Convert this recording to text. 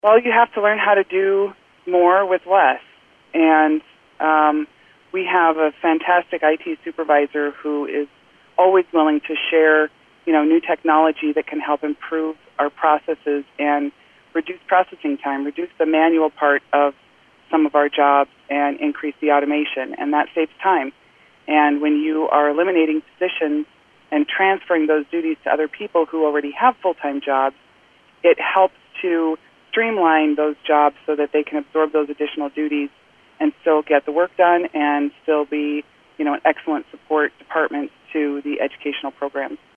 Well, you have to learn how to do more with less. And we have a fantastic IT supervisor who is always willing to share, new technology that can help improve our processes and reduce processing time, reduce the manual part of some of our jobs, and increase the automation. And that saves time. And when you are eliminating positions and transferring those duties to other people who already have full-time jobs, it helps to streamline those jobs so that they can absorb those additional duties and still get the work done and still be, an excellent support department to the educational programs.